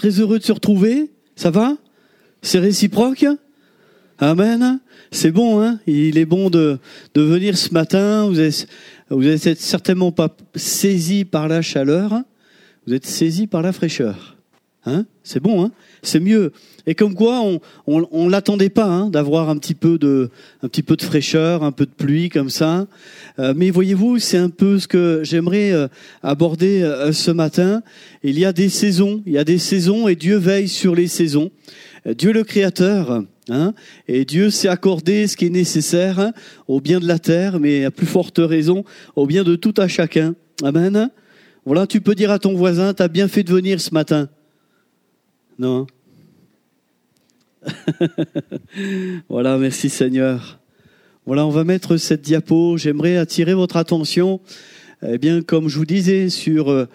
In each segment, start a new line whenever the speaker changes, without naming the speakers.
Très heureux de se retrouver. Ça va? C'est réciproque? Amen. C'est bon, hein? Il est bon de venir ce matin. Vous êtes certainement pas saisi par la chaleur. Vous êtes saisi par la fraîcheur. Hein? C'est bon, hein? C'est mieux. Et comme quoi, on l'attendait pas, hein, d'avoir un petit peu de fraîcheur, un peu de pluie comme ça. Mais voyez-vous, c'est un peu ce que j'aimerais aborder ce matin. Il y a des saisons et Dieu veille sur les saisons. Dieu le Créateur, hein, et Dieu s'est accordé ce qui est nécessaire, hein, au bien de la terre, mais à plus forte raison, au bien de tout à chacun. Amen. Voilà, tu peux dire à ton voisin, t'as bien fait de venir ce matin. Non. Voilà, merci Seigneur. Voilà, on va mettre cette diapo. J'aimerais attirer votre attention, eh bien, comme je vous disais, sur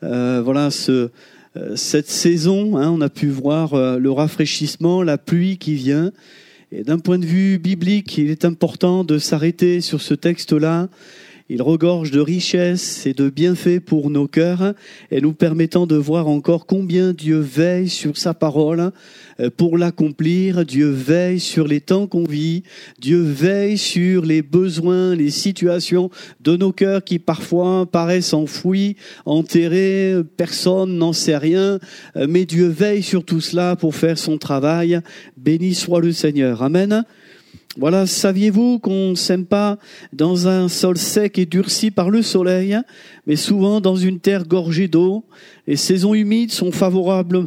cette saison. Hein, on a pu voir le rafraîchissement, la pluie qui vient. Et d'un point de vue biblique, il est important de s'arrêter sur ce texte-là. Il regorge de richesses et de bienfaits pour nos cœurs et nous permettant de voir encore combien Dieu veille sur sa parole pour l'accomplir. Dieu veille sur les temps qu'on vit. Dieu veille sur les besoins, les situations de nos cœurs qui parfois paraissent enfouis, enterrés. Personne n'en sait rien. Mais Dieu veille sur tout cela pour faire son travail. Béni soit le Seigneur. Amen. Voilà, saviez-vous qu'on ne sème pas dans un sol sec et durci par le soleil, mais souvent dans une terre gorgée d'eau. Les saisons humides sont favorables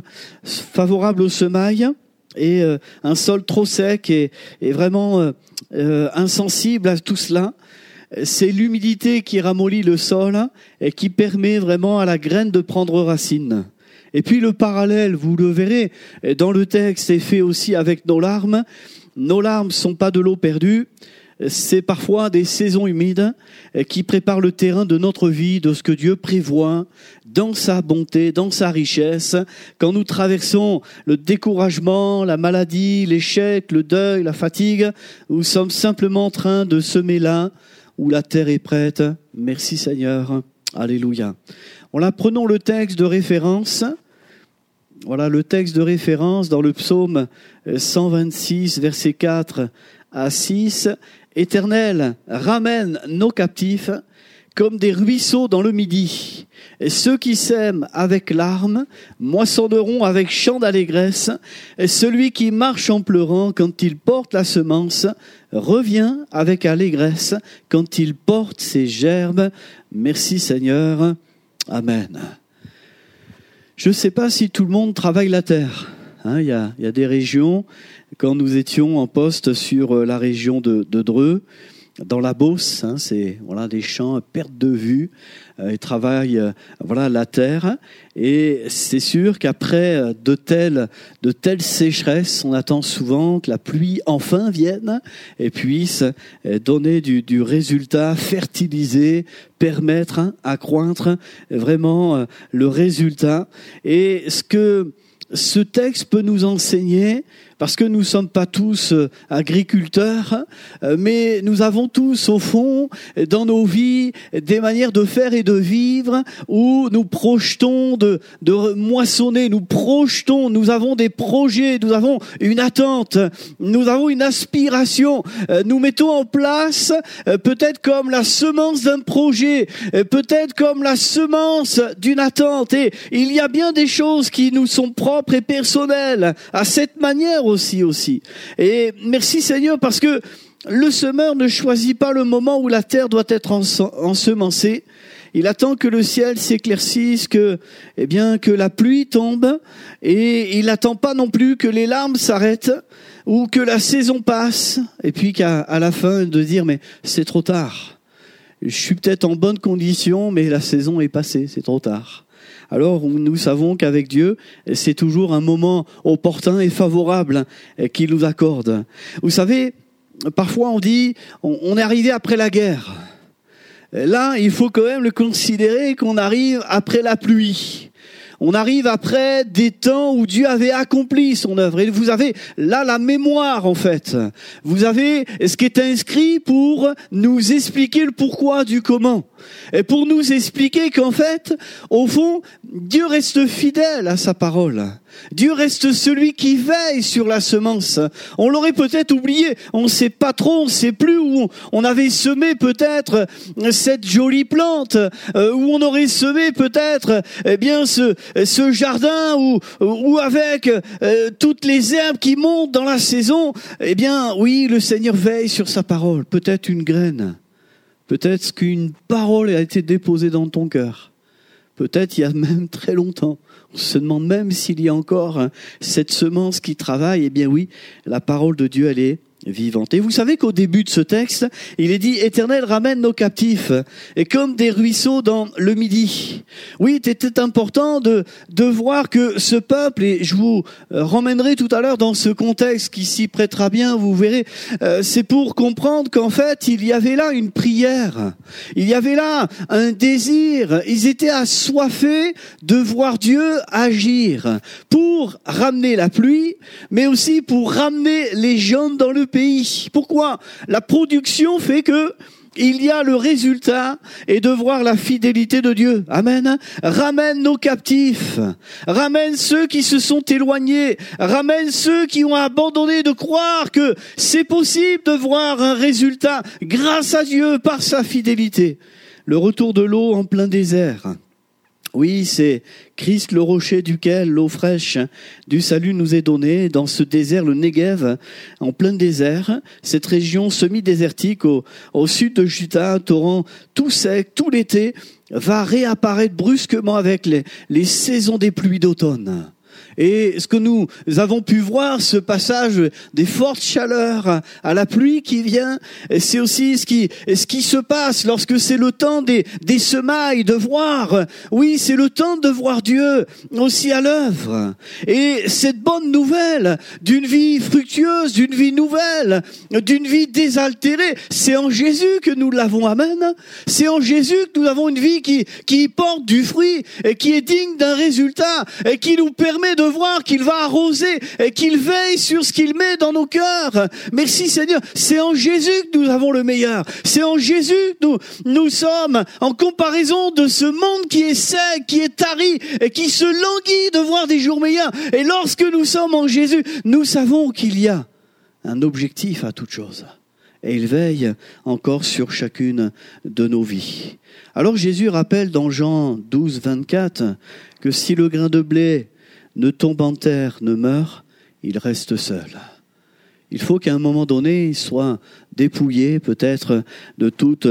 aux semailles et un sol trop sec est vraiment insensible à tout cela. C'est l'humidité qui ramollit le sol et qui permet vraiment à la graine de prendre racine. Et puis le parallèle, vous le verrez dans le texte, est fait aussi avec nos larmes. Nos larmes sont pas de l'eau perdue, c'est parfois des saisons humides qui préparent le terrain de notre vie, de ce que Dieu prévoit dans sa bonté, dans sa richesse. Quand nous traversons le découragement, la maladie, l'échec, le deuil, la fatigue, nous sommes simplement en train de semer là où la terre est prête. Merci Seigneur. Alléluia. Voilà, prenons le texte de référence. Voilà le texte de référence dans le psaume 126, versets 4 à 6. Éternel, ramène nos captifs comme des ruisseaux dans le midi. Et ceux qui sèment avec larmes moissonneront avec chant d'allégresse. Et celui qui marche en pleurant quand il porte la semence revient avec allégresse quand il porte ses gerbes. Merci Seigneur. Amen. Je ne sais pas si tout le monde travaille la terre. Hein, il y a des régions, quand nous étions en poste sur la région de Dreux, dans la Beauce, hein, c'est des champs à perte de vue. Ils travaillent la terre. Et c'est sûr qu'après de telles sécheresses, on attend souvent que la pluie enfin vienne et puisse donner du résultat, fertiliser, permettre, accroître vraiment le résultat. Et ce que ce texte peut nous enseigner, parce que nous ne sommes pas tous agriculteurs, mais nous avons tous, au fond, dans nos vies, des manières de faire et de vivre où nous projetons de moissonner, nous avons des projets, nous avons une attente, nous avons une aspiration, nous mettons en place peut-être comme la semence d'un projet, peut-être comme la semence d'une attente, et il y a bien des choses qui nous sont propres et personnelles à cette manière aussi. Et merci Seigneur, parce que le semeur ne choisit pas le moment où la terre doit être ensemencée. Il attend que le ciel s'éclaircisse, que la pluie tombe, et il n'attend pas non plus que les larmes s'arrêtent ou que la saison passe, et puis qu'à la fin de dire mais c'est trop tard. Je suis peut-être en bonne condition, mais la saison est passée, c'est trop tard. Alors nous savons qu'avec Dieu, c'est toujours un moment opportun et favorable qu'il nous accorde. Vous savez, parfois on dit, on est arrivé après la guerre. Là, il faut quand même le considérer qu'on arrive après la pluie. On arrive après des temps où Dieu avait accompli son œuvre. Et vous avez là la mémoire, en fait. Vous avez ce qui est inscrit pour nous expliquer le pourquoi du comment. Et pour nous expliquer qu'en fait, au fond, Dieu reste fidèle à sa parole. Dieu reste celui qui veille sur la semence. On l'aurait peut-être oublié. On ne sait pas trop, on ne sait plus où on avait semé peut-être cette jolie plante, où on aurait semé peut-être ce jardin où avec toutes les herbes qui montent dans la saison. Eh bien, oui, le Seigneur veille sur sa parole. Peut-être une graine. Peut-être qu'une parole a été déposée dans ton cœur. Peut-être il y a même très longtemps. On se demande même s'il y a encore cette semence qui travaille. Eh bien oui, la parole de Dieu, elle est vivante. Et vous savez qu'au début de ce texte, il est dit « Éternel, ramène nos captifs, et comme des ruisseaux dans le Midi ». Oui, c'était important de voir que ce peuple, et je vous ramènerai tout à l'heure dans ce contexte qui s'y prêtera bien, vous verrez, c'est pour comprendre qu'en fait, il y avait là une prière, il y avait là un désir, ils étaient assoiffés de voir Dieu agir pour ramener la pluie, mais aussi pour ramener les gens dans le pays. Pourquoi ? La production fait que il y a le résultat et de voir la fidélité de Dieu. Amen. Ramène nos captifs. Ramène ceux qui se sont éloignés. Ramène ceux qui ont abandonné de croire que c'est possible de voir un résultat grâce à Dieu par sa fidélité. Le retour de l'eau en plein désert. Oui, c'est Christ le rocher duquel l'eau fraîche du salut nous est donnée, dans ce désert, le Negev, en plein désert, cette région semi-désertique au sud de Juda, un torrent tout sec, tout l'été, va réapparaître brusquement avec les saisons des pluies d'automne. Et ce que nous avons pu voir, ce passage des fortes chaleurs à la pluie qui vient, c'est aussi ce qui se passe lorsque c'est le temps des semailles, de voir. Oui, c'est le temps de voir Dieu aussi à l'œuvre. Et cette bonne nouvelle d'une vie fructueuse, d'une vie nouvelle, d'une vie désaltérée, c'est en Jésus que nous l'avons. Amen. C'est en Jésus que nous avons une vie qui porte du fruit et qui est digne d'un résultat et qui nous permet de voir qu'il va arroser et qu'il veille sur ce qu'il met dans nos cœurs. Merci Seigneur, c'est en Jésus que nous avons le meilleur. C'est en Jésus que nous sommes en comparaison de ce monde qui est sec, qui est tari et qui se languit de voir des jours meilleurs. Et lorsque nous sommes en Jésus, nous savons qu'il y a un objectif à toute chose. Et il veille encore sur chacune de nos vies. Alors Jésus rappelle dans Jean 12, 24 que si le grain de blé ne tombe en terre, ne meurt, il reste seul. Il faut qu'à un moment donné, il soit dépouillé peut-être de toute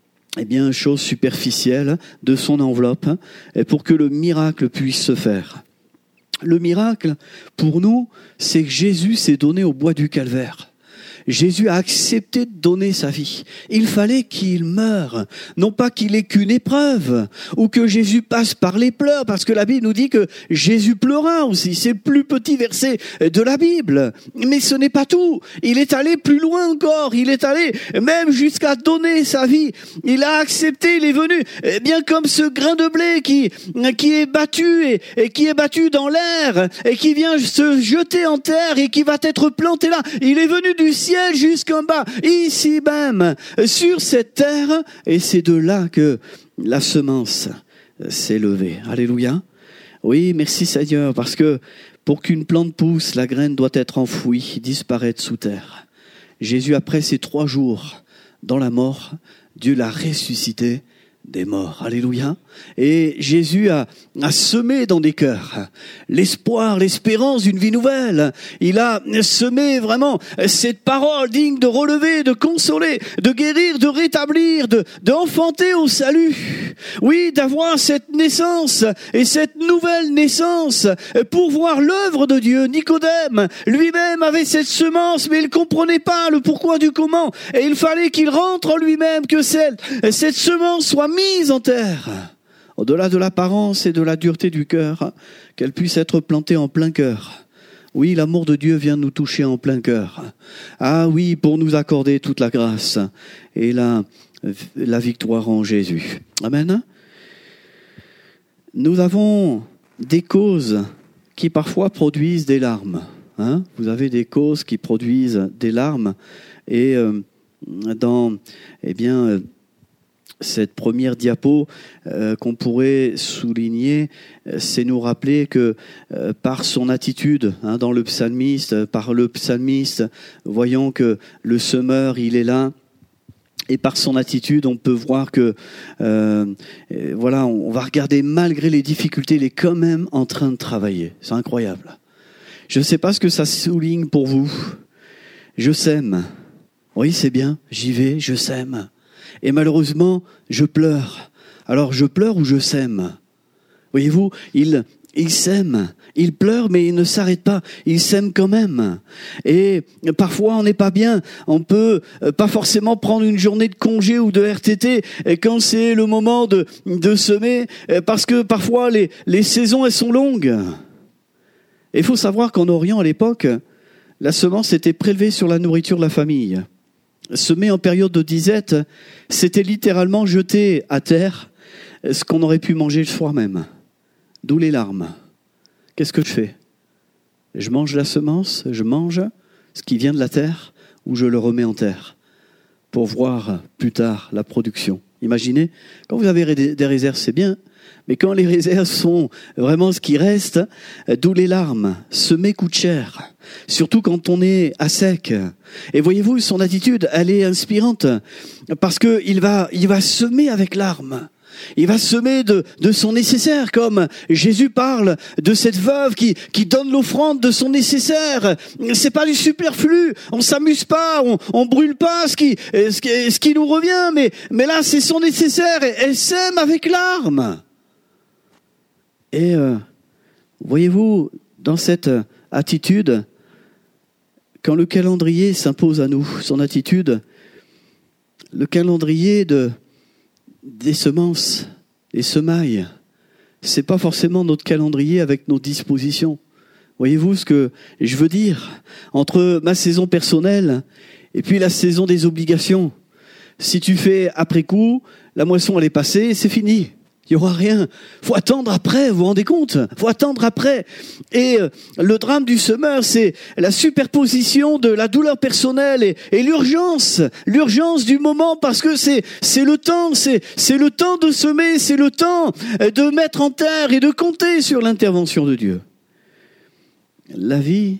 chose superficielle de son enveloppe, et pour que le miracle puisse se faire. Le miracle, pour nous, c'est que Jésus s'est donné au bois du Calvaire. Jésus a accepté de donner sa vie. Il fallait qu'il meure. Non pas qu'il ait qu'une épreuve, ou que Jésus passe par les pleurs, parce que la Bible nous dit que Jésus pleura aussi. C'est le plus petit verset de la Bible. Mais ce n'est pas tout. Il est allé plus loin encore. Il est allé même jusqu'à donner sa vie. Il a accepté, il est venu, bien comme ce grain de blé qui est battu et qui est battu dans l'air et qui vient se jeter en terre et qui va être planté là. Il est venu du ciel jusqu'en bas, ici même, sur cette terre, et c'est de là que la semence s'est levée. Alléluia. Oui, merci Seigneur, parce que pour qu'une plante pousse, la graine doit être enfouie, disparaître sous terre. Jésus, après ces 3 jours dans la mort, Dieu l'a ressuscité des morts. Alléluia. Et Jésus a semé dans des cœurs l'espoir, l'espérance d'une vie nouvelle. Il a semé vraiment cette parole digne de relever, de consoler, de guérir, de rétablir, d'enfanter au salut. Oui, d'avoir cette naissance et cette nouvelle naissance pour voir l'œuvre de Dieu. Nicodème lui-même avait cette semence, mais il ne comprenait pas le pourquoi du comment. Et il fallait qu'il rentre en lui-même, que cette semence soit mise en terre. Au-delà de l'apparence et de la dureté du cœur, qu'elle puisse être plantée en plein cœur. Oui, l'amour de Dieu vient nous toucher en plein cœur. Ah oui, pour nous accorder toute la grâce et la victoire en Jésus. Amen. Nous avons des causes qui parfois produisent des larmes. Hein? Vous avez des causes qui produisent des larmes. Et dans cette première diapo qu'on pourrait souligner, c'est nous rappeler que par son attitude, dans le psalmiste, voyons que le semeur, il est là. Et par son attitude, on peut voir que, on va regarder malgré les difficultés, il est quand même en train de travailler. C'est incroyable. Je ne sais pas ce que ça souligne pour vous. Je sème. Oui, c'est bien. J'y vais, je sème. Et malheureusement, je pleure. Alors, je pleure ou je sème? Voyez-vous, il sème. Il pleure, mais il ne s'arrête pas. Il sème quand même. Et parfois, on n'est pas bien. On peut pas forcément prendre une journée de congé ou de RTT quand c'est le moment de semer, parce que parfois, les saisons, elles sont longues. Et il faut savoir qu'en Orient, à l'époque, la semence était prélevée sur la nourriture de la famille. Semer en période de disette, c'était littéralement jeter à terre ce qu'on aurait pu manger le soir même. D'où les larmes. Qu'est-ce que je fais? Je mange la semence, je mange ce qui vient de la terre, ou je le remets en terre pour voir plus tard la production. Imaginez, quand vous avez des réserves, c'est bien, mais quand les réserves sont vraiment ce qui reste, d'où les larmes. Semer coûte cher, surtout quand on est à sec. Et voyez-vous, son attitude, elle est inspirante, parce que il va semer avec larmes. Il va semer de son nécessaire, comme Jésus parle de cette veuve qui donne l'offrande de son nécessaire. C'est pas du superflu, on s'amuse pas, on brûle pas ce qui nous revient, mais là c'est son nécessaire, et elle sème avec larmes. Et voyez-vous, dans cette attitude, quand le calendrier s'impose à nous, son attitude, le calendrier des semences, des semailles, c'est pas forcément notre calendrier avec nos dispositions. Voyez-vous ce que je veux dire? Entre ma saison personnelle et puis la saison des obligations. Si tu fais après coup, la moisson elle est passée, c'est fini. Il n'y aura rien. Faut attendre après, vous vous rendez compte? Faut attendre après. Et le drame du semeur, c'est la superposition de la douleur personnelle et l'urgence du moment, parce que c'est le temps, c'est le temps de semer, c'est le temps de mettre en terre et de compter sur l'intervention de Dieu. La vie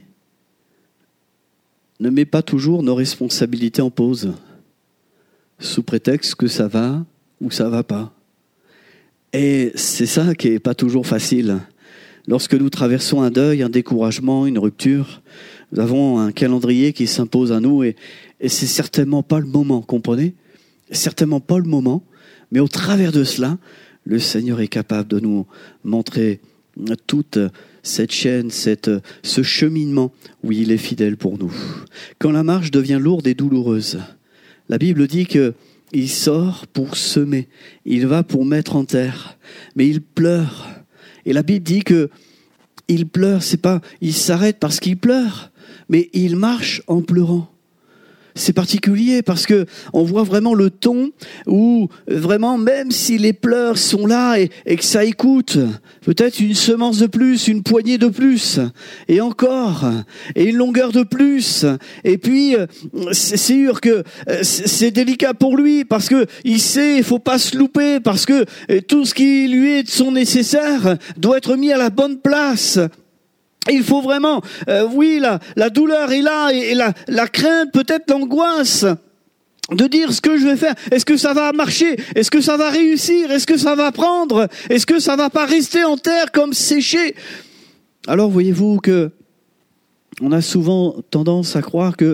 ne met pas toujours nos responsabilités en pause, sous prétexte que ça va ou ça va pas. Et c'est ça qui est pas toujours facile. Lorsque nous traversons un deuil, un découragement, une rupture, nous avons un calendrier qui s'impose à nous et c'est certainement pas le moment, comprenez? Certainement pas le moment, mais au travers de cela, le Seigneur est capable de nous montrer toute cette chaîne, ce cheminement où il est fidèle pour nous. Quand la marche devient lourde et douloureuse, la Bible dit que il sort pour semer, il va pour mettre en terre, mais il pleure. Et la Bible dit que il pleure, c'est pas, il s'arrête parce qu'il pleure, mais il marche en pleurant. C'est particulier parce que on voit vraiment le ton où vraiment, même si les pleurs sont là et que ça écoute, peut-être une semence de plus, une poignée de plus, et encore, et une longueur de plus. Et puis, c'est sûr que c'est délicat pour lui parce que il sait, il faut pas se louper parce que tout ce qui lui est de son nécessaire doit être mis à la bonne place. Il faut vraiment, la douleur est là et la crainte, peut-être l'angoisse de dire ce que je vais faire. Est-ce que ça va marcher? Est-ce que ça va réussir? Est-ce que ça va prendre? Est-ce que ça va pas rester en terre comme séché? Alors voyez-vous que on a souvent tendance à croire que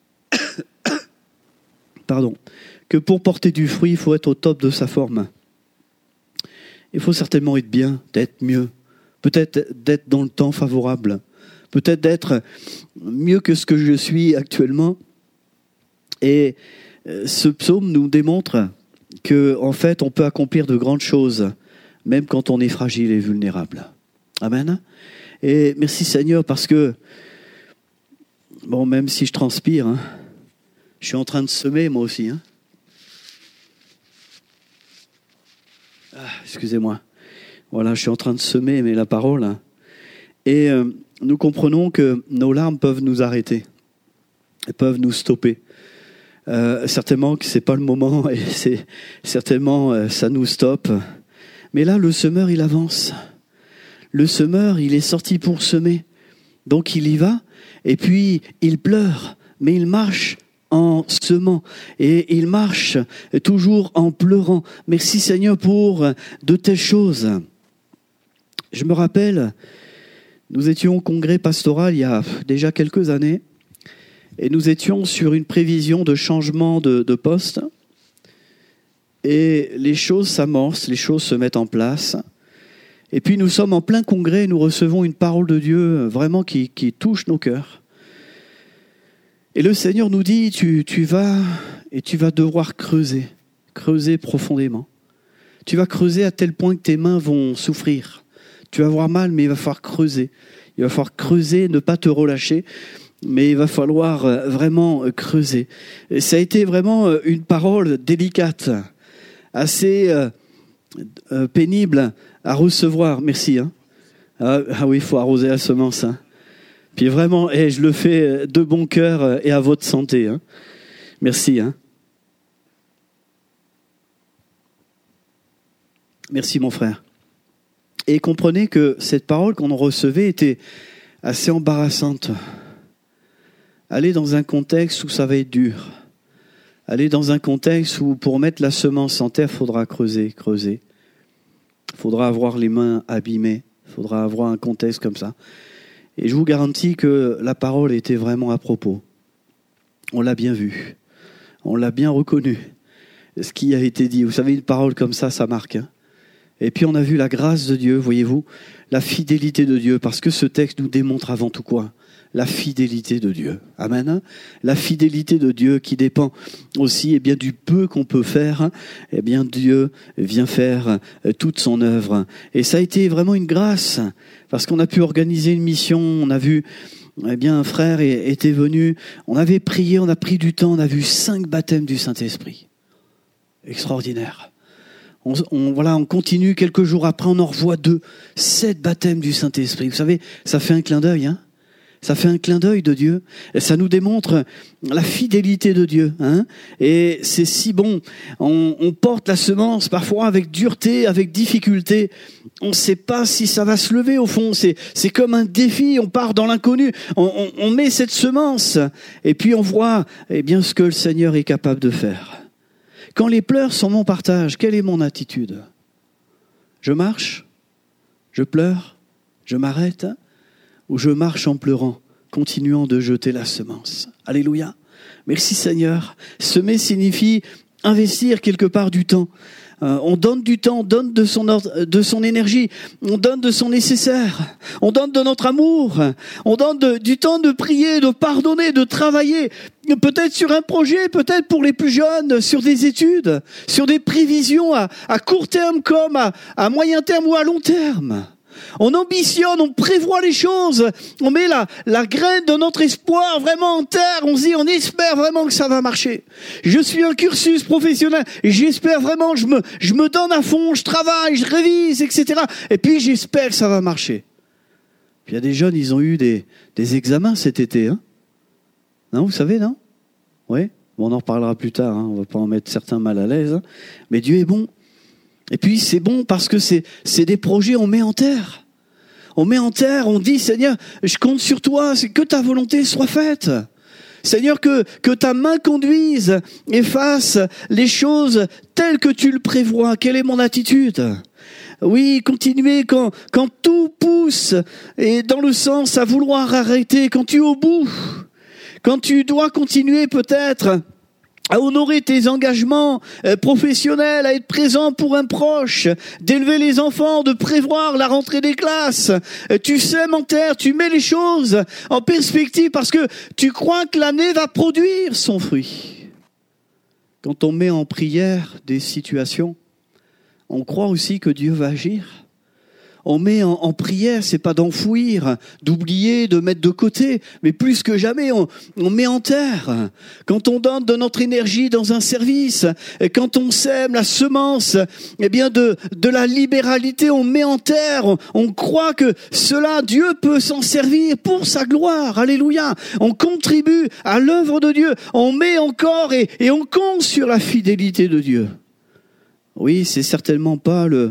que pour porter du fruit, il faut être au top de sa forme. Il faut certainement être bien, d'être mieux. Peut-être d'être dans le temps favorable, peut-être d'être mieux que ce que je suis actuellement. Et ce psaume nous démontre que, en fait, on peut accomplir de grandes choses, même quand on est fragile et vulnérable. Amen. Et merci Seigneur, parce que, bon, même si je transpire, je suis en train de semer moi aussi. Excusez-moi. Voilà, je suis en train de semer la parole. Et nous comprenons que nos larmes peuvent nous arrêter. Elles peuvent nous stopper. Certainement que c'est pas le moment et c'est certainement ça nous stoppe. Mais là, le semeur, il avance. Le semeur, il est sorti pour semer. Donc il y va et puis il pleure, mais il marche en semant et il marche toujours en pleurant. Merci Seigneur pour de telles choses. Je me rappelle, nous étions au congrès pastoral il y a déjà quelques années et nous étions sur une prévision de changement de poste et les choses s'amorcent, les choses se mettent en place. Et puis nous sommes en plein congrès et nous recevons une parole de Dieu vraiment qui touche nos cœurs. Et le Seigneur nous dit, tu vas devoir creuser profondément. Tu vas creuser à tel point que tes mains vont souffrir. Tu vas avoir mal, mais il va falloir creuser. Il va falloir creuser, ne pas te relâcher, mais il va falloir vraiment creuser. Et ça a été vraiment une parole délicate, assez pénible à recevoir. Merci. Ah oui, il faut arroser la semence. Puis vraiment, je le fais de bon cœur et à votre santé. Merci. Merci mon frère. Et comprenez que cette parole qu'on recevait était assez embarrassante. Aller dans un contexte où ça va être dur. Aller dans un contexte où pour mettre la semence en terre, il faudra creuser. Il faudra avoir les mains abîmées. Il faudra avoir un contexte comme ça. Et je vous garantis que la parole était vraiment à propos. On l'a bien vu. On l'a bien reconnu. Ce qui a été dit. Vous savez, une parole comme ça marque. Et puis on a vu la grâce de Dieu, voyez-vous, la fidélité de Dieu. Parce que ce texte nous démontre avant tout quoi ? La fidélité de Dieu. Amen. La fidélité de Dieu qui dépend aussi du peu qu'on peut faire. Dieu vient faire toute son œuvre. Et ça a été vraiment une grâce parce qu'on a pu organiser une mission. On a vu, un frère était venu. On avait prié, on a pris du temps. On a vu 5 baptêmes du Saint-Esprit. Extraordinaire. On continue quelques jours après, on en revoit 2. 7 baptêmes du Saint-Esprit. Vous savez, ça fait un clin d'œil, Ça fait un clin d'œil de Dieu. Et ça nous démontre la fidélité de Dieu. Et c'est si bon. On porte la semence parfois avec dureté, avec difficulté. On ne sait pas si ça va se lever au fond. C'est comme un défi. On part dans l'inconnu. On met cette semence. Et puis on voit ce que le Seigneur est capable de faire. Quand les pleurs sont mon partage, quelle est mon attitude ? Je marche ? Je pleure ? Je m'arrête ? Où je marche en pleurant, continuant de jeter la semence. Alléluia. Merci Seigneur. Semer signifie investir quelque part du temps. On donne du temps, on donne de son énergie, on donne de son nécessaire, on donne de notre amour, on donne du temps de prier, de pardonner, de travailler, peut-être sur un projet, peut-être pour les plus jeunes, sur des études, sur des prévisions à court terme comme à moyen terme ou à long terme. On ambitionne, on prévoit les choses, on met la graine de notre espoir vraiment en terre, on se dit, on espère vraiment que ça va marcher. Je suis un cursus professionnel et j'espère vraiment, je me donne à fond, je travaille, je révise, etc. Et puis j'espère que ça va marcher. Puis il y a des jeunes, ils ont eu des examens cet été. Non, vous savez, non ? Oui, on en reparlera plus tard, on ne va pas en mettre certains mal à l'aise. Mais Dieu est bon. Et puis c'est bon parce que c'est des projets, on met en terre. On met en terre, on dit Seigneur, je compte sur toi, c'est que ta volonté soit faite. Seigneur, que ta main conduise et fasse les choses telles que tu le prévois. Quelle est mon attitude ? Oui, continuez quand tout pousse et dans le sens à vouloir arrêter, quand tu es au bout, quand tu dois continuer peut-être à honorer tes engagements professionnels, à être présent pour un proche, d'élever les enfants, de prévoir la rentrée des classes. Tu sèmes en terre, tu mets les choses en perspective parce que tu crois que l'année va produire son fruit. Quand on met en prière des situations, on croit aussi que Dieu va agir. on met en prière, c'est pas d'enfouir, d'oublier, de mettre de côté, mais plus que jamais, on met en terre. Quand on donne de notre énergie dans un service, et quand on sème la semence, eh bien de la libéralité, on met en terre, on croit que cela, Dieu peut s'en servir pour sa gloire. Alléluia. On contribue à l'œuvre de Dieu, on met encore et on compte sur la fidélité de Dieu. Oui, c'est certainement pas le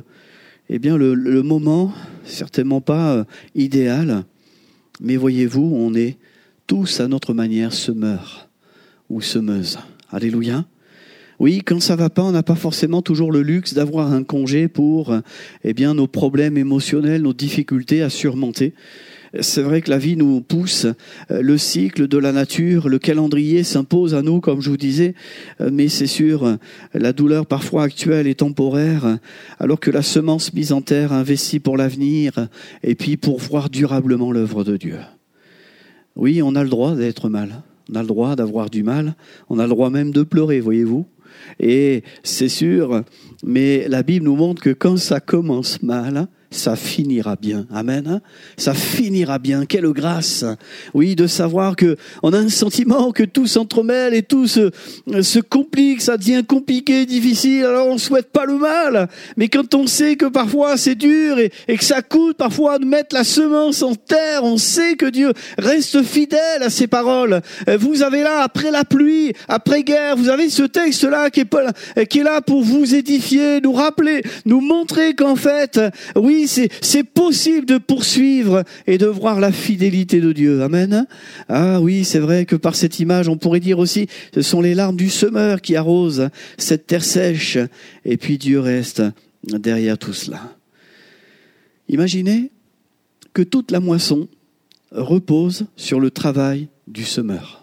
moment, certainement pas idéal, mais voyez-vous, on est tous à notre manière semeurs ou semeuses. Alléluia. Oui, quand ça va pas, on n'a pas forcément toujours le luxe d'avoir un congé pour nos problèmes émotionnels, nos difficultés à surmonter. C'est vrai que la vie nous pousse, le cycle de la nature, le calendrier s'impose à nous, comme je vous disais, mais c'est sûr, la douleur parfois actuelle est temporaire, alors que la semence mise en terre investit pour l'avenir, et puis pour voir durablement l'œuvre de Dieu. Oui, on a le droit d'être mal, on a le droit d'avoir du mal, on a le droit même de pleurer, voyez-vous. Et c'est sûr, mais la Bible nous montre que quand ça commence mal, ça finira bien. Amen. Ça finira bien. Quelle grâce. Oui, de savoir que on a un sentiment que tout s'entremêle et tout se complique, ça devient compliqué, difficile. Alors on souhaite pas le mal. Mais quand on sait que parfois c'est dur et que ça coûte parfois de mettre la semence en terre, on sait que Dieu reste fidèle à ses paroles. Vous avez là, après la pluie, après guerre, vous avez ce texte-là qui est là pour vous édifier, nous rappeler, nous montrer qu'en fait, oui, c'est possible de poursuivre et de voir la fidélité de Dieu. Amen. Ah oui, c'est vrai que par cette image, on pourrait dire aussi, ce sont les larmes du semeur qui arrosent cette terre sèche. Et puis Dieu reste derrière tout cela. Imaginez que toute la moisson repose sur le travail du semeur.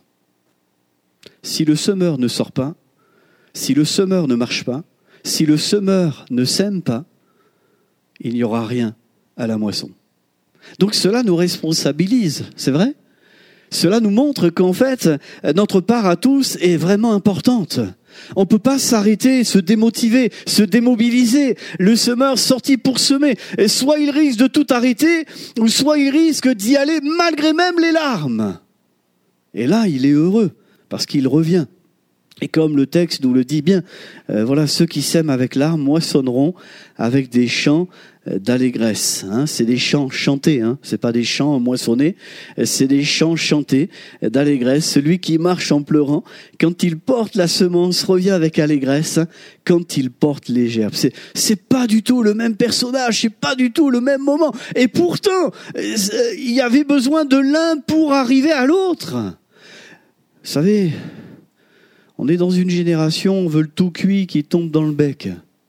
Si le semeur ne sort pas, si le semeur ne marche pas, si le semeur ne sème pas, il n'y aura rien à la moisson. Donc cela nous responsabilise, c'est vrai ? Cela nous montre qu'en fait, notre part à tous est vraiment importante. On ne peut pas s'arrêter, se démotiver, se démobiliser. Le semeur sorti pour semer. Et soit il risque de tout arrêter, ou soit il risque d'y aller malgré même les larmes. Et là, il est heureux, parce qu'il revient. Et comme le texte nous le dit bien, ceux qui sèment avec larmes moissonneront avec des chants d'allégresse. C'est des chants chantés, c'est pas des chants moissonnés, c'est des chants chantés d'allégresse. Celui qui marche en pleurant, quand il porte la semence, revient avec allégresse, quand il porte les gerbes. C'est pas du tout le même personnage, c'est pas du tout le même moment. Et pourtant, il y avait besoin de l'un pour arriver à l'autre. Vous savez, on est dans une génération, on veut le tout cuit qui tombe dans le bec.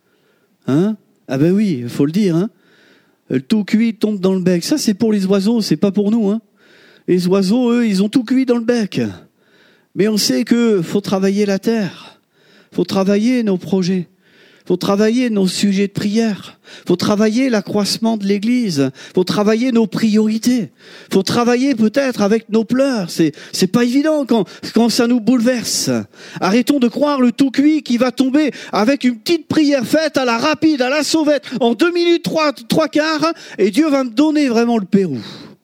Ah ben oui, il faut le dire. Le tout cuit tombe dans le bec. Ça, c'est pour les oiseaux, c'est pas pour nous. Les oiseaux, eux, ils ont tout cuit dans le bec. Mais on sait que faut travailler la terre. Faut travailler nos projets. Faut travailler nos sujets de prière. Faut travailler l'accroissement de l'Église. Faut travailler nos priorités. Faut travailler peut-être avec nos pleurs. C'est pas évident quand ça nous bouleverse. Arrêtons de croire le tout cuit qui va tomber avec une petite prière faite à la rapide, à la sauvette, en 2 minutes, trois quarts, et Dieu va me donner vraiment le Pérou.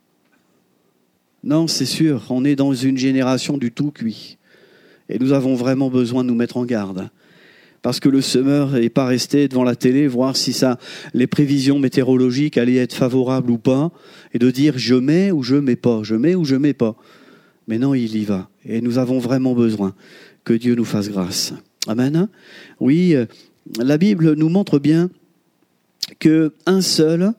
Non, c'est sûr, on est dans une génération du tout cuit. Et nous avons vraiment besoin de nous mettre en garde. Parce que le semeur n'est pas resté devant la télé, voir si les prévisions météorologiques allaient être favorables ou pas, et de dire je mets ou je mets pas, je mets ou je mets pas. Mais non, il y va. Et nous avons vraiment besoin que Dieu nous fasse grâce. Amen. Oui, la Bible nous montre bien que un seul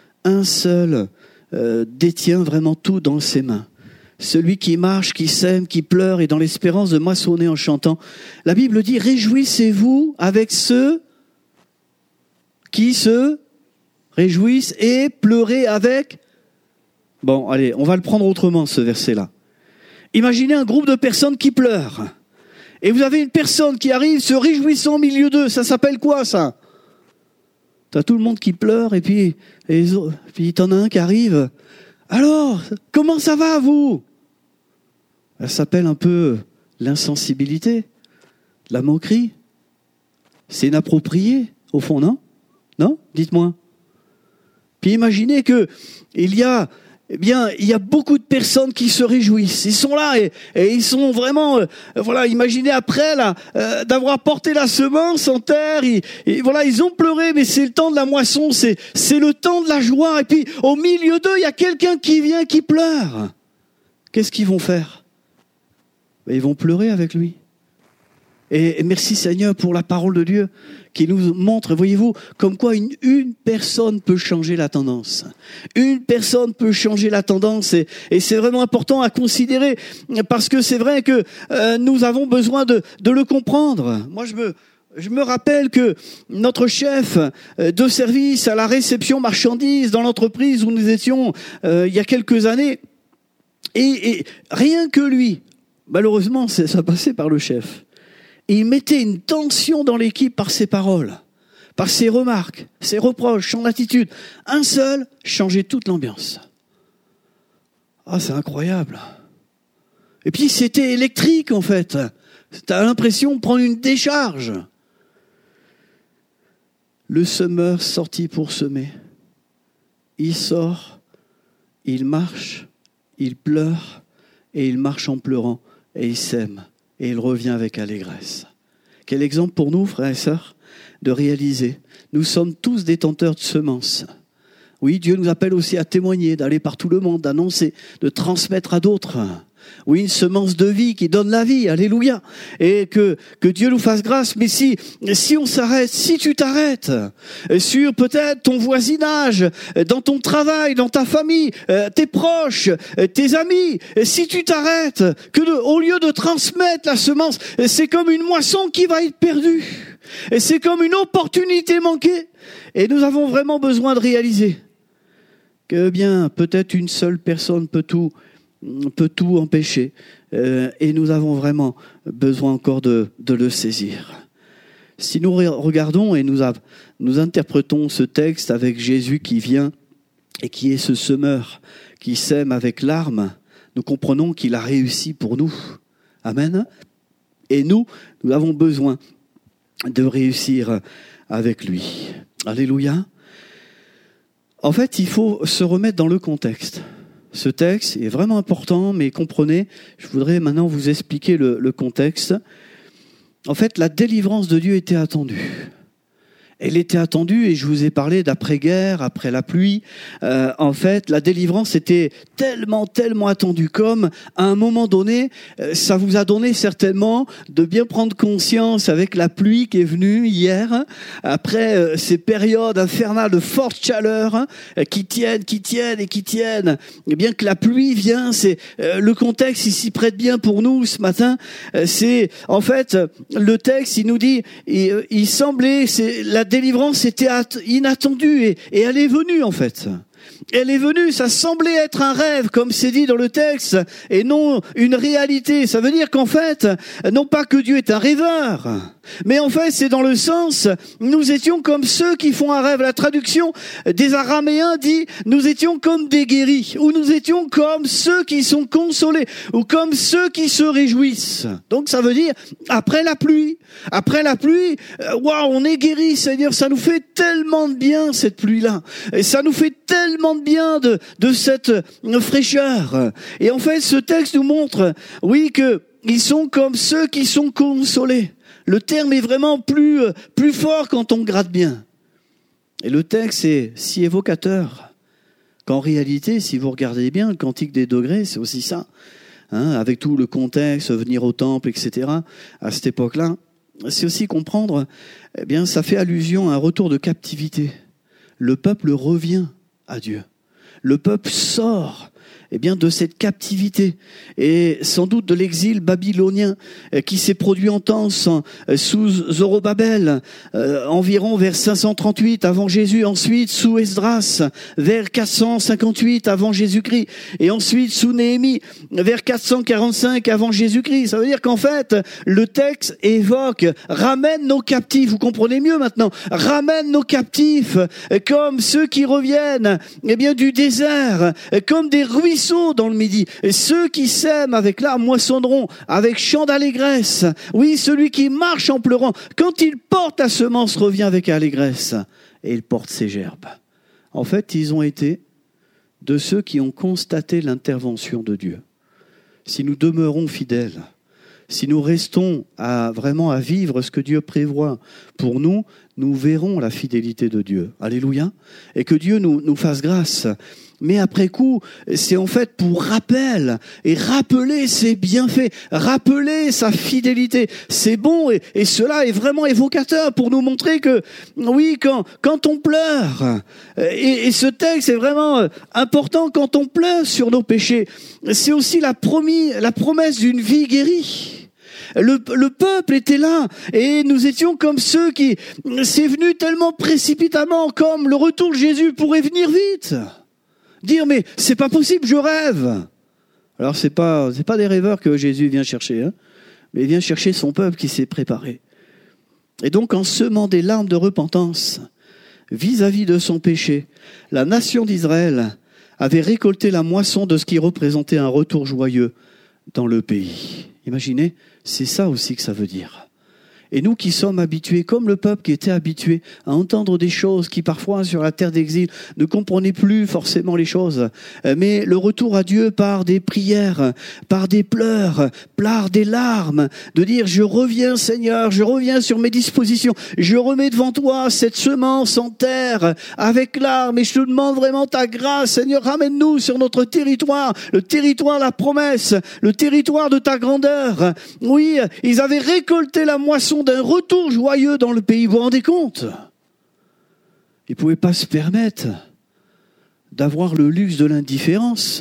détient vraiment tout dans ses mains. Celui qui marche, qui sème, qui pleure et dans l'espérance de moissonner en chantant. La Bible dit, réjouissez-vous avec ceux qui se réjouissent et pleurez avec... Bon, allez, on va le prendre autrement, ce verset-là. Imaginez un groupe de personnes qui pleurent. Et vous avez une personne qui arrive se réjouissant au milieu d'eux. Ça s'appelle quoi, ça ? T'as tout le monde qui pleure et puis t'en as un qui arrive. Alors, comment ça va, vous ? Ça s'appelle un peu l'insensibilité, la moquerie. C'est inapproprié, au fond, non ? Non ? Dites-moi. Puis imaginez que il y a beaucoup de personnes qui se réjouissent. Ils sont là et ils sont vraiment, imaginez après là, d'avoir porté la semence en terre. Ils ont pleuré, mais c'est le temps de la moisson, c'est le temps de la joie. Et puis au milieu d'eux, il y a quelqu'un qui vient, qui pleure. Qu'est-ce qu'ils vont faire? Ils vont pleurer avec lui. Et merci Seigneur pour la parole de Dieu qui nous montre, voyez-vous, comme quoi une personne peut changer la tendance. Une personne peut changer la tendance et c'est vraiment important à considérer parce que c'est vrai que nous avons besoin de le comprendre. Moi, je me rappelle que notre chef de service à la réception marchandises dans l'entreprise où nous étions il y a quelques années, et rien que lui, malheureusement, ça passait par le chef. Et il mettait une tension dans l'équipe par ses paroles, par ses remarques, ses reproches, son attitude. Un seul changeait toute l'ambiance. Ah, c'est incroyable. Et puis c'était électrique en fait. T'as l'impression de prendre une décharge. Le semeur sortit pour semer. Il sort, il marche, il pleure et il marche en pleurant et il sème. Et il revient avec allégresse. Quel exemple pour nous, frères et sœurs, de réaliser. Nous sommes tous détenteurs de semences. Oui, Dieu nous appelle aussi à témoigner, d'aller par tout le monde, d'annoncer, de transmettre à d'autres. Oui, une semence de vie qui donne la vie, alléluia. Et que Dieu nous fasse grâce. Mais si on s'arrête, si tu t'arrêtes sur peut-être ton voisinage, dans ton travail, dans ta famille, tes proches, tes amis, si tu t'arrêtes, au lieu de transmettre la semence, c'est comme une moisson qui va être perdue. Et c'est comme une opportunité manquée. Et nous avons vraiment besoin de réaliser que bien, peut-être une seule personne peut tout empêcher. Et nous avons vraiment besoin encore de le saisir. Si nous regardons et nous interprétons ce texte avec Jésus qui vient et qui est ce semeur qui sème avec larmes, nous comprenons qu'il a réussi pour nous. Amen. Et nous avons besoin de réussir avec lui. Alléluia. En fait, il faut se remettre dans le contexte. Ce texte est vraiment important, mais comprenez, je voudrais maintenant vous expliquer le contexte. En fait, la délivrance de Dieu était attendue. Elle était attendue et je vous ai parlé d'après-guerre, après la pluie. En fait, la délivrance était tellement attendue comme à un moment donné, ça vous a donné certainement de bien prendre conscience avec la pluie qui est venue hier, après ces périodes infernales de forte chaleur qui tiennent, et bien que la pluie vient, c'est le contexte, il s'y prête bien pour nous ce matin. C'est en fait le texte, il nous dit, il semblait, c'est la délivrance était inattendue et elle est venue en fait. Elle est venue, ça semblait être un rêve, comme c'est dit dans le texte, et non une réalité. Ça veut dire qu'en fait, non pas que Dieu est un rêveur, mais en fait, c'est dans le sens, nous étions comme ceux qui font un rêve. La traduction des Araméens dit, nous étions comme des guéris, ou nous étions comme ceux qui sont consolés, ou comme ceux qui se réjouissent. Donc ça veut dire, après la pluie, waouh, on est guéris, Seigneur, ça nous fait tellement de bien cette pluie-là, et ça nous fait tellement de bien de cette fraîcheur. Et en fait, ce texte nous montre, oui, que ils sont comme ceux qui sont consolés. Le terme est vraiment plus fort quand on gratte bien. Et le texte est si évocateur qu'en réalité, si vous regardez bien, le Cantique des degrés, c'est aussi ça. Avec tout le contexte, venir au temple, etc. À cette époque-là, c'est aussi comprendre, eh bien, ça fait allusion à un retour de captivité. Le peuple revient à Dieu. Le peuple sort de cette captivité et sans doute de l'exil babylonien qui s'est produit en temps sous Zorobabel, environ vers 538 avant Jésus, ensuite sous Esdras vers 458 avant Jésus-Christ et ensuite sous Néhémie vers 445 avant Jésus-Christ. Ça veut dire qu'en fait, le texte évoque, ramène nos captifs, vous comprenez mieux maintenant, ramène nos captifs comme ceux qui reviennent du désert, comme des ruisseaux dans le Midi. Et ceux qui sèment avec larmes moissonneront avec chant d'allégresse. Oui, celui qui marche en pleurant, quand il porte la semence, revient avec allégresse et il porte ses gerbes. En fait, ils ont été de ceux qui ont constaté l'intervention de Dieu. Si nous demeurons fidèles, si nous restons vraiment à vivre ce que Dieu prévoit pour nous, nous verrons la fidélité de Dieu. Alléluia. Et que Dieu nous fasse grâce. Mais après coup, c'est en fait pour rappel et rappeler ses bienfaits, rappeler sa fidélité. C'est bon et cela est vraiment évocateur pour nous montrer que, oui, quand on pleure, et ce texte est vraiment important, quand on pleure sur nos péchés, c'est aussi la promesse d'une vie guérie. Le peuple était là et nous étions comme ceux qui, c'est venu tellement précipitamment, comme le retour de Jésus pourrait venir vite. Dire mais c'est pas possible, je rêve. Alors c'est pas des rêveurs que Jésus vient chercher, hein, mais il vient chercher son peuple qui s'est préparé. Et donc en semant des larmes de repentance vis-à-vis de son péché, la nation d'Israël avait récolté la moisson de ce qui représentait un retour joyeux dans le pays. Imaginez, c'est ça aussi que ça veut dire. Et nous qui sommes habitués, comme le peuple qui était habitué à entendre des choses qui parfois sur la terre d'exil ne comprenaient plus forcément les choses, mais le retour à Dieu par des prières, par des pleurs, par des larmes, de dire je reviens Seigneur, je reviens sur mes dispositions, je remets devant toi cette semence en terre avec larmes et je te demande vraiment ta grâce Seigneur, ramène-nous sur notre territoire, le territoire de la promesse, le territoire de ta grandeur. Oui, ils avaient récolté la moisson d'un retour joyeux dans le pays. Vous vous rendez compte? Ils ne pouvaient pas se permettre d'avoir le luxe de l'indifférence,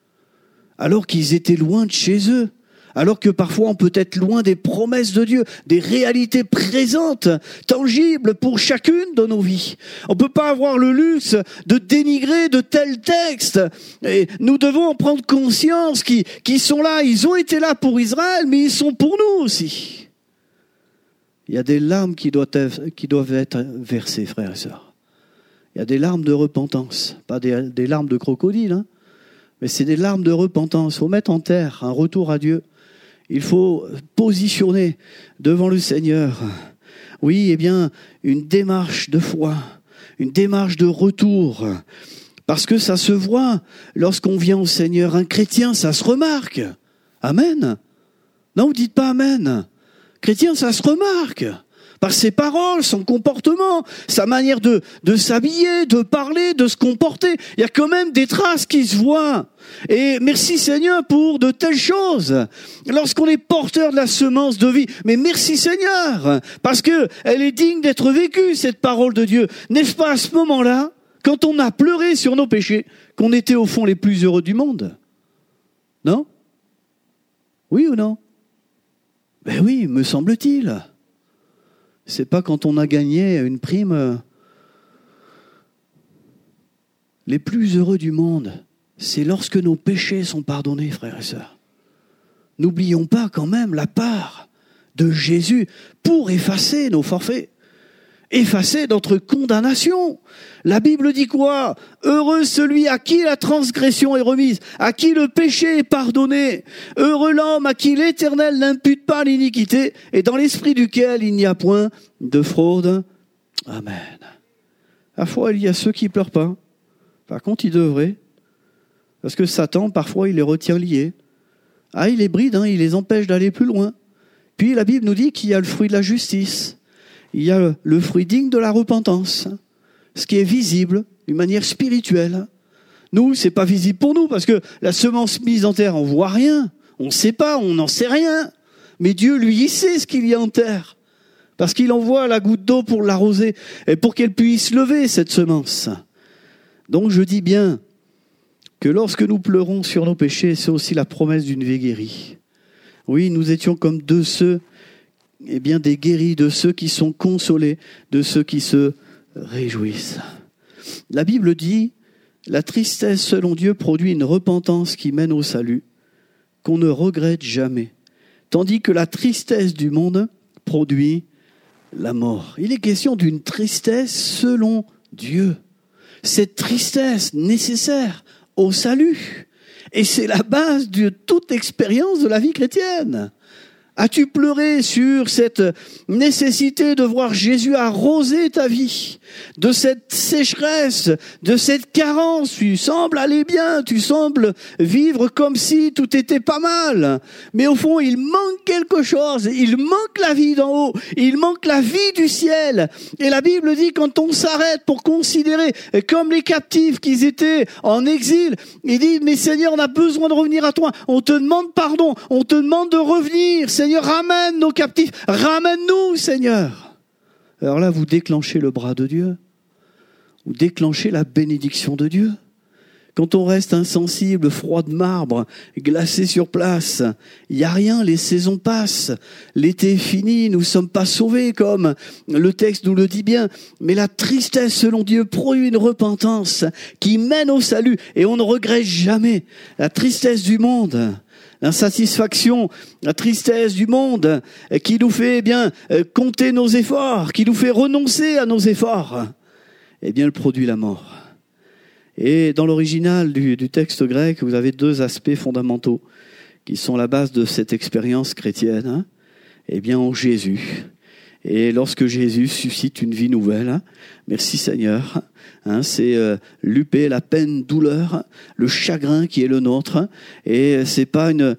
alors qu'ils étaient loin de chez eux, alors que parfois on peut être loin des promesses de Dieu, des réalités présentes, tangibles pour chacune de nos vies. On ne peut pas avoir le luxe de dénigrer de tels textes. Et nous devons en prendre conscience qui sont là. Ils ont été là pour Israël, mais ils sont pour nous aussi. Il y a des larmes qui doivent être versées, frères et sœurs. Il y a des larmes de repentance, pas des larmes de crocodile, hein, mais c'est des larmes de repentance. Il faut mettre en terre un retour à Dieu. Il faut positionner devant le Seigneur. Oui, eh bien, une démarche de foi, une démarche de retour. Parce que ça se voit lorsqu'on vient au Seigneur. Un chrétien, ça se remarque. Amen. Non, vous dites pas Amen. Chrétien, ça se remarque par ses paroles, son comportement, sa manière de s'habiller, de parler, de se comporter. Il y a quand même des traces qui se voient. Et merci Seigneur pour de telles choses. Lorsqu'on est porteur de la semence de vie, mais merci Seigneur, parce que elle est digne d'être vécue, cette parole de Dieu. N'est-ce pas à ce moment-là, quand on a pleuré sur nos péchés, qu'on était au fond les plus heureux du monde? Non? Oui ou non? Ben oui, me semble-t-il. C'est pas quand on a gagné une prime. Les plus heureux du monde, c'est lorsque nos péchés sont pardonnés, frères et sœurs. N'oublions pas quand même la part de Jésus pour effacer nos forfaits, effacer notre condamnation. La Bible dit quoi? Heureux celui à qui la transgression est remise, à qui le péché est pardonné. Heureux l'homme à qui l'Éternel n'impute pas l'iniquité et dans l'esprit duquel il n'y a point de fraude. Amen. Parfois, il y a ceux qui ne pleurent pas. Par contre, ils devraient. Parce que Satan, parfois, il les retient liés. Il les bride, il les empêche d'aller plus loin. Puis la Bible nous dit qu'il y a le fruit de la justice. Il y a le fruit digne de la repentance, ce qui est visible d'une manière spirituelle. Nous, c'est pas visible pour nous, parce que la semence mise en terre, on voit rien, on ne sait pas, on n'en sait rien. Mais Dieu, lui, il sait ce qu'il y a en terre, parce qu'il envoie la goutte d'eau pour l'arroser, et pour qu'elle puisse lever cette semence. Donc je dis bien que lorsque nous pleurons sur nos péchés, c'est aussi la promesse d'une vie guérie. Oui, nous étions comme de ceux des guéris, de ceux qui sont consolés, de ceux qui se réjouissent. La Bible dit, la tristesse selon Dieu produit une repentance qui mène au salut, qu'on ne regrette jamais, tandis que la tristesse du monde produit la mort. Il est question d'une tristesse selon Dieu. Cette tristesse nécessaire au salut. Et c'est la base de toute expérience de la vie chrétienne. As-tu pleuré sur cette nécessité de voir Jésus arroser ta vie, de cette sécheresse, de cette carence? Tu sembles aller bien, tu sembles vivre comme si tout était pas mal. Mais au fond, il manque quelque chose, il manque la vie d'en haut, il manque la vie du ciel. Et la Bible dit, quand on s'arrête pour considérer, comme les captifs qu'ils étaient en exil, il dit, mais Seigneur, on a besoin de revenir à toi. On te demande pardon, on te demande de revenir. Seigneur, ramène nos captifs, ramène-nous, Seigneur. Alors là, vous déclenchez le bras de Dieu, vous déclenchez la bénédiction de Dieu. Quand on reste insensible, froid de marbre, glacé sur place, il n'y a rien, les saisons passent, l'été est fini, nous ne sommes pas sauvés comme le texte nous le dit bien. Mais la tristesse selon Dieu produit une repentance qui mène au salut et on ne regrette jamais. La tristesse du monde, l'insatisfaction, la tristesse du monde qui nous fait compter nos efforts, qui nous fait renoncer à nos efforts, elle produit la mort. Et dans l'original du texte grec, vous avez deux aspects fondamentaux qui sont la base de cette expérience chrétienne. En Jésus. Et lorsque Jésus suscite une vie nouvelle, merci Seigneur, c'est l'upé, la peine, douleur, le chagrin qui est le nôtre. Et c'est pas une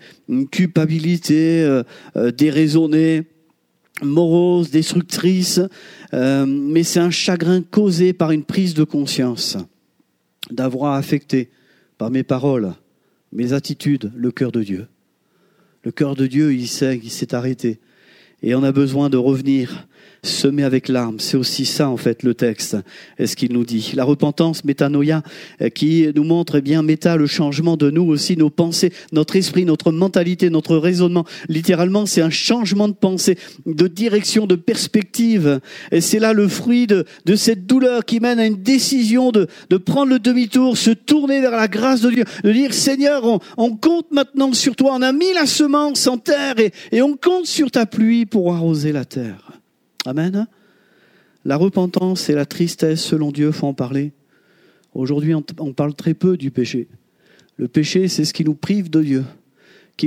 culpabilité déraisonnée, morose, destructrice, mais c'est un chagrin causé par une prise de conscience d'avoir affecté par mes paroles, mes attitudes, le cœur de Dieu. Le cœur de Dieu, il s'est arrêté. Et on a besoin de revenir, semer avec larmes. C'est aussi ça, en fait, le texte, est-ce qu'il nous dit. La repentance, métanoïa, qui nous montre, méta, le changement de nous aussi, nos pensées, notre esprit, notre mentalité, notre raisonnement. Littéralement, c'est un changement de pensée, de direction, de perspective. Et c'est là le fruit de cette douleur qui mène à une décision de prendre le demi-tour, se tourner vers la grâce de Dieu, de dire, Seigneur, on compte maintenant sur toi. On a mis la semence en terre et on compte sur ta pluie pour arroser la terre. Amen. La repentance et la tristesse, selon Dieu, faut en parler. Aujourd'hui, on parle très peu du péché. Le péché, c'est ce qui nous prive de Dieu, qui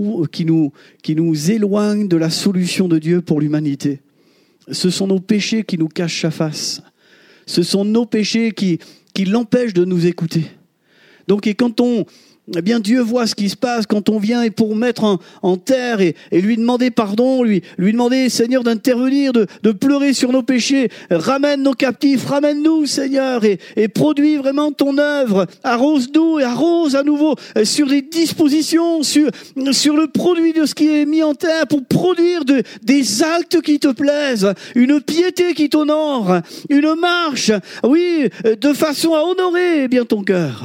nous éloigne de la solution de Dieu pour l'humanité. Ce sont nos péchés qui nous cachent sa face. Ce sont nos péchés qui l'empêchent de nous écouter. Donc, et quand Dieu voit ce qui se passe quand on vient et pour mettre en terre et lui demander pardon, lui demander, Seigneur, d'intervenir, de pleurer sur nos péchés. Ramène nos captifs, ramène-nous, Seigneur, et produis vraiment ton œuvre. Arrose-nous et arrose à nouveau sur les dispositions, sur le produit de ce qui est mis en terre pour produire des actes qui te plaisent, une piété qui t'honore, une marche, oui, de façon à honorer ton cœur.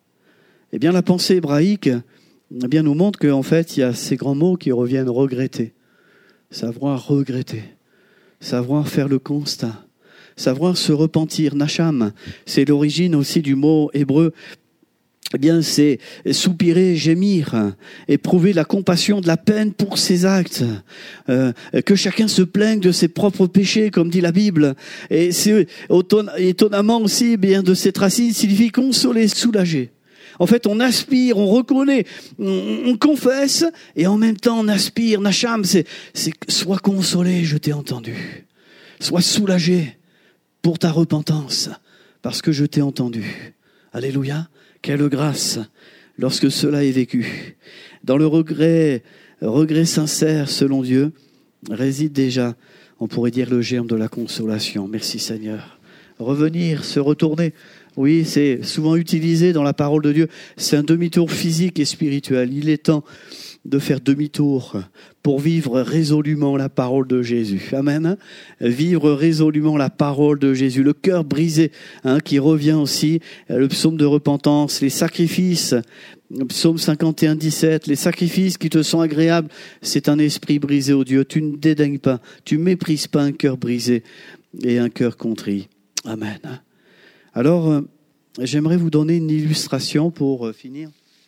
La pensée hébraïque nous montre qu'en fait, il y a ces grands mots qui reviennent regretter. Savoir regretter. Savoir faire le constat. Savoir se repentir. Nacham, c'est l'origine aussi du mot hébreu. C'est soupirer, gémir, éprouver la compassion, de la peine pour ses actes. Que chacun se plaigne de ses propres péchés, comme dit la Bible. Et c'est étonnamment aussi, de cette racine signifie consoler, soulager. En fait, on aspire, on reconnaît, on confesse, et en même temps on aspire. Nacham, c'est sois consolé, je t'ai entendu. Sois soulagé pour ta repentance, parce que je t'ai entendu. Alléluia, quelle grâce lorsque cela est vécu. Dans le regret sincère selon Dieu, réside déjà, on pourrait dire, le germe de la consolation. Merci Seigneur. Revenir, se retourner. Oui, c'est souvent utilisé dans la parole de Dieu. C'est un demi-tour physique et spirituel. Il est temps de faire demi-tour pour vivre résolument la parole de Jésus. Amen. Vivre résolument la parole de Jésus. Le cœur brisé, qui revient aussi. Le psaume de repentance, les sacrifices. Le psaume 51, 17. Les sacrifices qui te sont agréables, c'est un esprit brisé, ô Dieu. Tu ne dédaignes pas, tu méprises pas un cœur brisé et un cœur contrit. Amen. Alors, j'aimerais vous donner une illustration pour finir.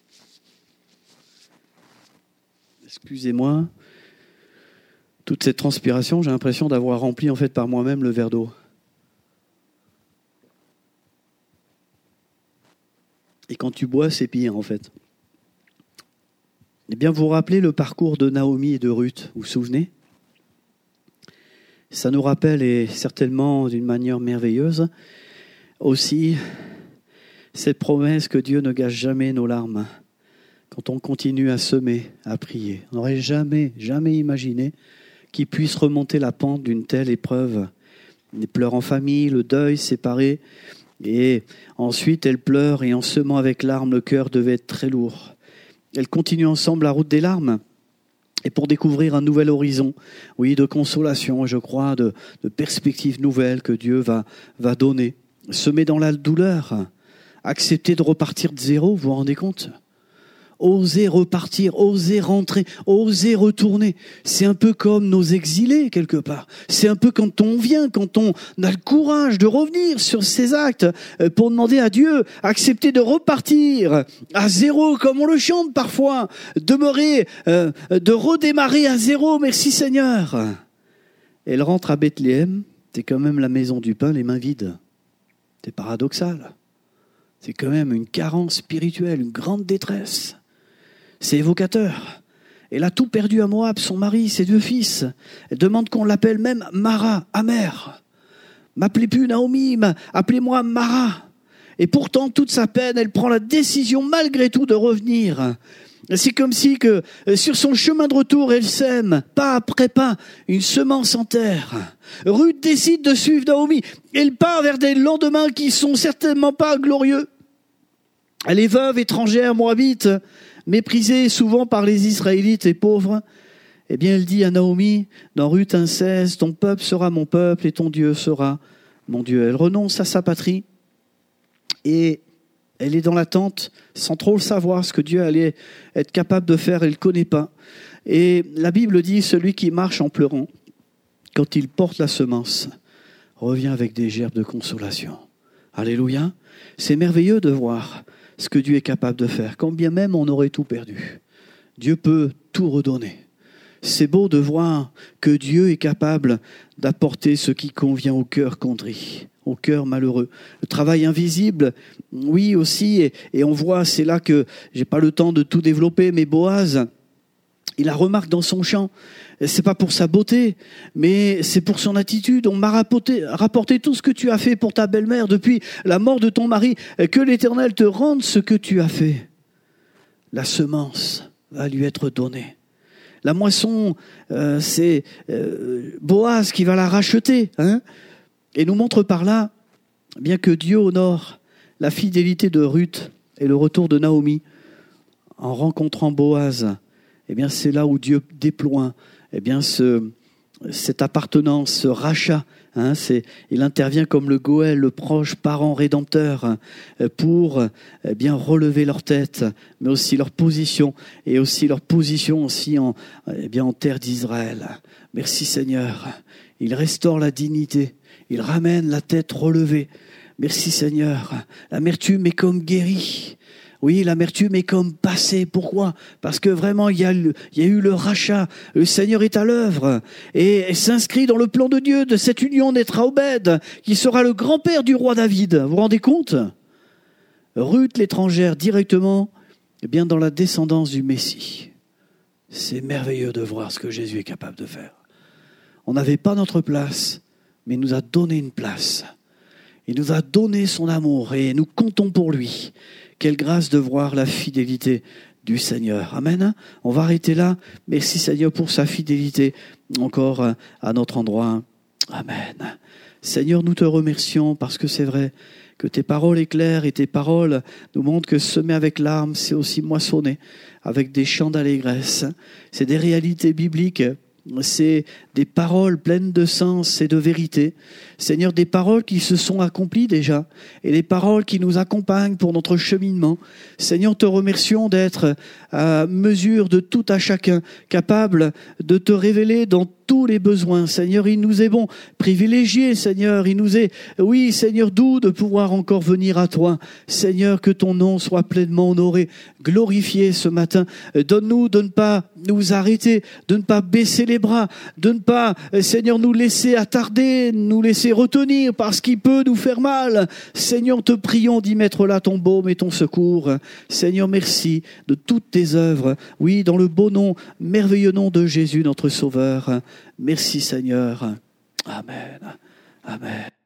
Excusez-moi. Toute cette transpiration, j'ai l'impression d'avoir rempli en fait par moi-même le verre d'eau. Et quand tu bois, c'est pire en fait. Eh bien, vous vous rappelez le parcours de Naomi et de Ruth, vous vous souvenez ? Ça nous rappelle, et certainement d'une manière merveilleuse, aussi cette promesse que Dieu ne gâche jamais nos larmes quand on continue à semer, à prier. On n'aurait jamais imaginé qu'il puisse remonter la pente d'une telle épreuve. Les pleurs en famille, le deuil, séparé, et ensuite elle pleure, et en semant avec larmes, le cœur devait être très lourd. Elles continuent ensemble la route des larmes, et pour découvrir un nouvel horizon, oui, de consolation, je crois, de perspectives nouvelles que Dieu va donner. Semer dans la douleur, accepter de repartir de zéro, vous vous rendez compte ? Oser repartir, oser rentrer, oser retourner. C'est un peu comme nos exilés, quelque part. C'est un peu quand on a le courage de revenir sur ses actes pour demander à Dieu, accepter de repartir à zéro, comme on le chante parfois, de redémarrer à zéro. Merci Seigneur. Elle rentre à Bethléem, c'est quand même la maison du pain, les mains vides. C'est paradoxal. C'est quand même une carence spirituelle, une grande détresse. C'est évocateur. Elle a tout perdu à Moab, son mari, ses 2 fils. Elle demande qu'on l'appelle même Mara, amère. M'appelez plus Naomi, appelez-moi Mara. Et pourtant, toute sa peine, elle prend la décision malgré tout de revenir. C'est comme si que sur son chemin de retour, elle sème, pas après pas, une semence en terre. Ruth décide de suivre Naomi. Elle part vers des lendemains qui sont certainement pas glorieux. Elle est veuve, étrangère, moabite, méprisée souvent par les Israélites et pauvres. Eh bien, elle dit à Naomi, dans Ruth 1,16, « Ton peuple sera mon peuple et ton Dieu sera mon Dieu. » Elle renonce à sa patrie et elle est dans l'attente, sans trop le savoir, ce que Dieu allait être capable de faire, elle ne le connaît pas. Et la Bible dit, celui qui marche en pleurant, quand il porte la semence, revient avec des gerbes de consolation. Alléluia. C'est merveilleux de voir ce que Dieu est capable de faire, quand bien même on aurait tout perdu. Dieu peut tout redonner. C'est beau de voir que Dieu est capable d'apporter ce qui convient au cœur contrit, au cœur malheureux. Le travail invisible, oui aussi, et on voit, c'est là que j'ai pas le temps de tout développer, mais Boaz, il la remarque dans son chant. C'est pas pour sa beauté, mais c'est pour son attitude. On m'a rapporté tout ce que tu as fait pour ta belle-mère depuis la mort de ton mari. Que l'Éternel te rende ce que tu as fait. La semence va lui être donnée. La moisson, c'est Boaz qui va la racheter. Et nous montre par là, bien que Dieu honore la fidélité de Ruth et le retour de Naomi, en rencontrant Boaz, eh bien c'est là où Dieu déploie cette appartenance, ce rachat. Il intervient comme le Goël, le proche parent rédempteur, pour relever leur tête, mais aussi leur position, et aussi leur position aussi en terre d'Israël. Merci Seigneur. Il restaure la dignité, il ramène la tête relevée. Merci Seigneur. L'amertume est comme guérie. Oui, l'amertume est comme passée. Pourquoi ? Parce que vraiment, il y a eu le rachat. Le Seigneur est à l'œuvre et s'inscrit dans le plan de Dieu de cette union naîtra Obed, qui sera le grand-père du roi David. Vous vous rendez compte ? Ruth l'étrangère directement, dans la descendance du Messie. C'est merveilleux de voir ce que Jésus est capable de faire. On n'avait pas notre place, mais il nous a donné une place. Il nous a donné son amour et nous comptons pour lui. Quelle grâce de voir la fidélité du Seigneur. Amen. On va arrêter là. Merci Seigneur pour sa fidélité encore à notre endroit. Amen. Seigneur, nous te remercions parce que c'est vrai que tes paroles éclairent et tes paroles nous montrent que semer avec larmes, c'est aussi moissonner avec des chants d'allégresse. C'est des réalités bibliques. C'est des paroles pleines de sens et de vérité. Seigneur, des paroles qui se sont accomplies déjà et des paroles qui nous accompagnent pour notre cheminement. Seigneur, te remercions d'être à mesure de tout à chacun, capable de te révéler dans tous les besoins. Seigneur, il nous est bon, privilégié, Seigneur. Il nous est, oui, Seigneur, doux de pouvoir encore venir à toi. Seigneur, que ton nom soit pleinement honoré, glorifié ce matin. Donne-nous de ne pas nous arrêter, de ne pas baisser les bras, de ne pas, Seigneur, nous laisser attarder, nous laisser retenir par ce qui peut nous faire mal. Seigneur, te prions d'y mettre là ton baume et ton secours. Seigneur, merci de toutes tes œuvres. Oui, dans le beau nom, merveilleux nom de Jésus, notre Sauveur. Merci Seigneur. Amen. Amen.